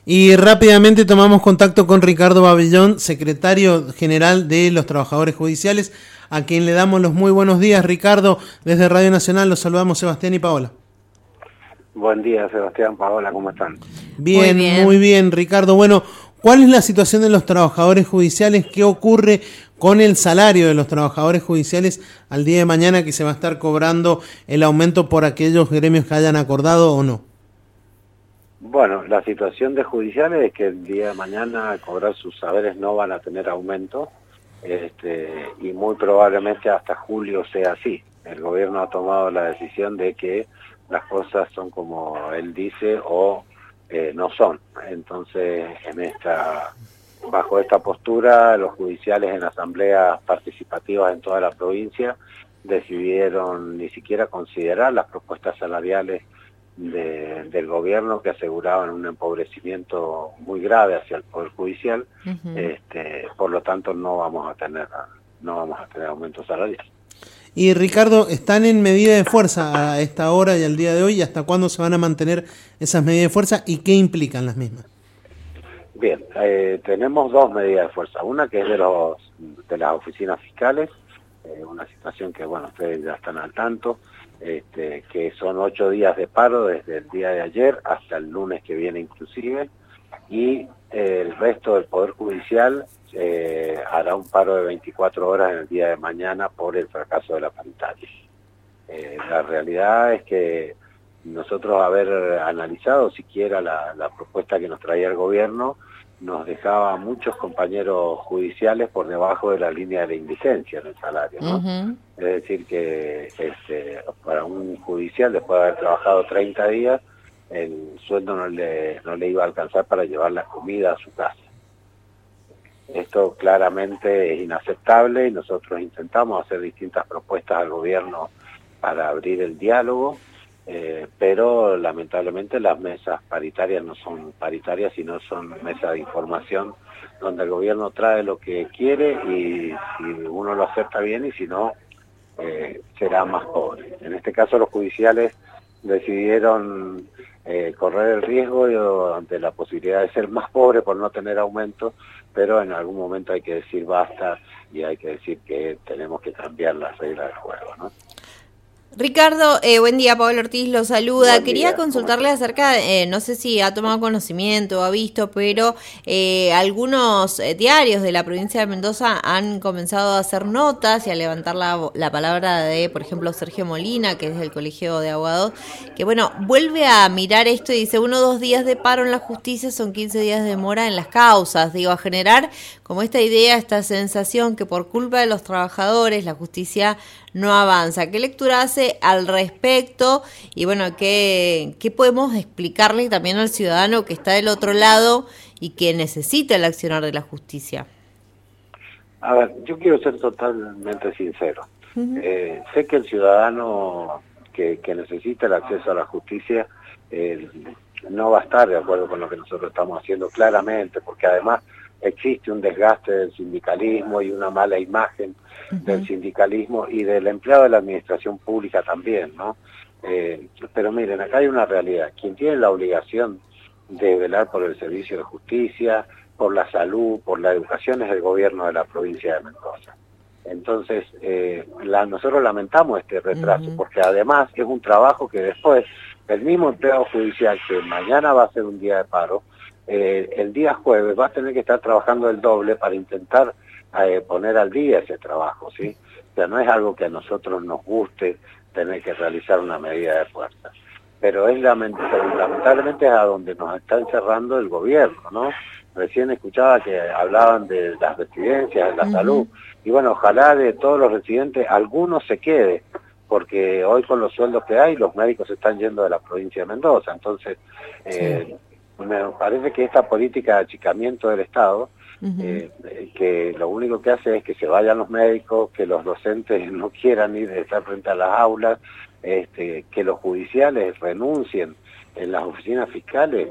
Y rápidamente tomamos contacto con Ricardo Babellón, secretario general de los Trabajadores Judiciales, a quien le damos los muy buenos días. Ricardo, desde Radio Nacional los saludamos Sebastián y Paola. Buen día, Sebastián, Paola, ¿cómo están? Bien, muy bien, Ricardo. Bueno, ¿cuál es la situación de los trabajadores judiciales? ¿Qué ocurre con el salario de los trabajadores judiciales al día de mañana que se va a estar cobrando el aumento por aquellos gremios que hayan acordado o no? Bueno, la situación de judiciales es que el día de mañana al cobrar sus saberes no van a tener aumento, y muy probablemente hasta julio sea así. El gobierno ha tomado la decisión de que las cosas son como él dice o no son. Entonces, bajo esta postura, los judiciales en asambleas participativas en toda la provincia decidieron ni siquiera considerar las propuestas salariales del gobierno, que aseguraban un empobrecimiento muy grave hacia el Poder Judicial. Por lo tanto no vamos a tener aumentos salariales. Y Ricardo, ¿están en medida de fuerza a esta hora y al día de hoy? ¿Y hasta cuándo se van a mantener esas medidas de fuerza y qué implican las mismas? Bien, tenemos dos medidas de fuerza. Una que es de las oficinas fiscales, una situación que, bueno, ustedes ya están al tanto, que son 8 días de paro desde el día de ayer hasta el lunes que viene inclusive, y el resto del Poder Judicial hará un paro de 24 horas en el día de mañana por el fracaso de la paritaria. La realidad es que nosotros haber analizado siquiera la propuesta que nos traía el gobierno nos dejaba a muchos compañeros judiciales por debajo de la línea de la indigencia en el salario, ¿no? Es decir que para un judicial, después de haber trabajado 30 días, el sueldo no le iba a alcanzar para llevar la comida a su casa. Esto claramente es inaceptable y nosotros intentamos hacer distintas propuestas al gobierno para abrir el diálogo, pero lamentablemente las mesas paritarias no son paritarias, sino son mesas de información donde el gobierno trae lo que quiere y si uno lo acepta bien y si no, será más pobre. En este caso los judiciales decidieron correr el riesgo ante la posibilidad de ser más pobres por no tener aumento, pero en algún momento hay que decir basta y hay que decir que tenemos que cambiar las reglas del juego, ¿no? Ricardo, buen día, Pablo Ortiz lo saluda. Quería consultarle acerca, no sé si ha tomado conocimiento o ha visto, pero algunos diarios de la provincia de Mendoza han comenzado a hacer notas y a levantar la palabra de, por ejemplo, Sergio Molina, que es del Colegio de Abogados, que bueno, vuelve a mirar esto y dice 1 o 2 días de paro en la justicia son 15 días de demora en las causas. Digo, a generar como esta idea, esta sensación que por culpa de los trabajadores la justicia no avanza. ¿Qué lectura hace al respecto? Y bueno, ¿qué podemos explicarle también al ciudadano que está del otro lado y que necesita el accionar de la justicia? A ver, yo quiero ser totalmente sincero. Sé que el ciudadano que necesita el acceso a la justicia no va a estar de acuerdo con lo que nosotros estamos haciendo claramente, porque además existe un desgaste del sindicalismo y una mala imagen del sindicalismo y del empleado de la administración pública también, ¿no? Pero miren, acá hay una realidad. Quien tiene la obligación de velar por el servicio de justicia, por la salud, por la educación es el gobierno de la provincia de Mendoza. Entonces, nosotros lamentamos este retraso, porque además es un trabajo que después el mismo empleado judicial, que mañana va a ser un día de paro, el día jueves va a tener que estar trabajando el doble para intentar poner al día ese trabajo, ¿sí? O sea, no es algo que a nosotros nos guste tener que realizar una medida de fuerza, pero es lamentablemente es a donde nos está encerrando el gobierno, ¿no? Recién escuchaba que hablaban de las residencias, de la salud, y bueno, ojalá de todos los residentes algunos se quede, porque hoy con los sueldos que hay, los médicos se están yendo de la provincia de Mendoza, entonces me parece que esta política de achicamiento del Estado, que lo único que hace es que se vayan los médicos, que los docentes no quieran ir a estar frente a las aulas, que los judiciales renuncien en las oficinas fiscales.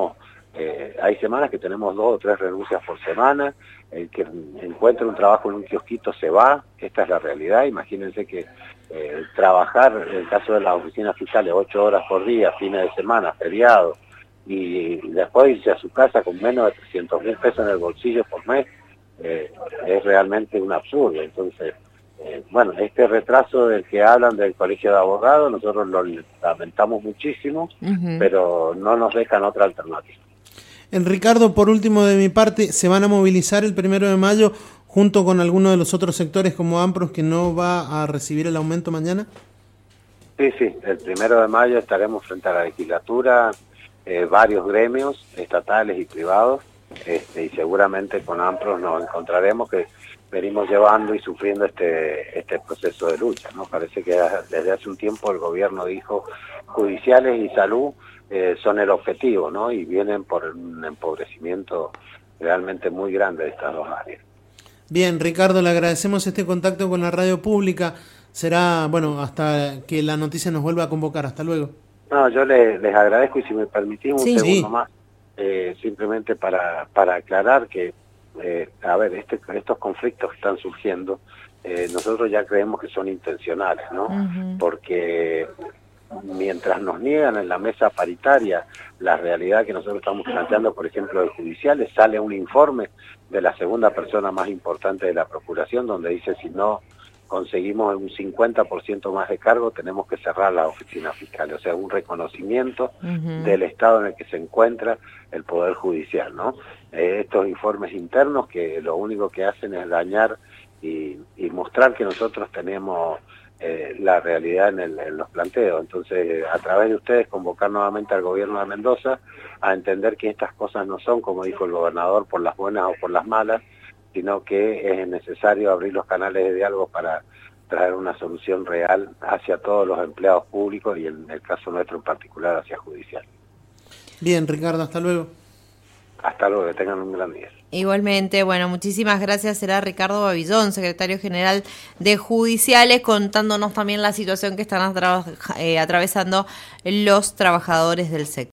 Hay semanas que tenemos 2 o 3 renuncias por semana. El que encuentra un trabajo en un kiosquito se va. Esta es la realidad. Imagínense que trabajar, en el caso de las oficinas fiscales, 8 horas por día, fines de semana, feriados, y después irse a su casa con menos de 300.000 pesos en el bolsillo por mes, es realmente un absurdo. Entonces, bueno, este retraso del que hablan del Colegio de Abogados, nosotros lo lamentamos muchísimo, pero no nos dejan otra alternativa. Ricardo, por último de mi parte, ¿se van a movilizar el 1 de mayo junto con algunos de los otros sectores como AMPROS, que no va a recibir el aumento mañana? Sí, el 1 de mayo estaremos frente a la legislatura, varios gremios estatales y privados, y seguramente con AMPROS nos encontraremos, que venimos llevando y sufriendo este proceso de lucha, ¿no? Parece que desde hace un tiempo el gobierno dijo judiciales y salud son el objetivo, ¿no? Y vienen por un empobrecimiento realmente muy grande de estas dos áreas. Bien, Ricardo, le agradecemos este contacto con la radio pública. Será, bueno, hasta que la noticia nos vuelva a convocar. Hasta luego. No, yo les agradezco, y si me permitís un segundo más, simplemente para aclarar que, a ver, estos conflictos que están surgiendo, nosotros ya creemos que son intencionales, ¿no? Porque mientras nos niegan en la mesa paritaria la realidad que nosotros estamos planteando, por ejemplo, de judiciales, sale un informe de la segunda persona más importante de la Procuración, donde dice si no conseguimos un 50% más de cargo, tenemos que cerrar las oficinas fiscales. O sea, un reconocimiento del estado en el que se encuentra el Poder Judicial, ¿no? Estos informes internos que lo único que hacen es dañar y mostrar que nosotros tenemos la realidad en los planteos. Entonces, a través de ustedes, convocar nuevamente al gobierno de Mendoza a entender que estas cosas no son, como dijo el gobernador, por las buenas o por las malas, sino que es necesario abrir los canales de diálogo para traer una solución real hacia todos los empleados públicos y en el caso nuestro en particular hacia judicial. Bien, Ricardo, hasta luego. Hasta luego, que tengan un gran día. Igualmente, bueno, muchísimas gracias. Será Ricardo Babillón, secretario general de Judiciales, contándonos también la situación que están atravesando los trabajadores del sector.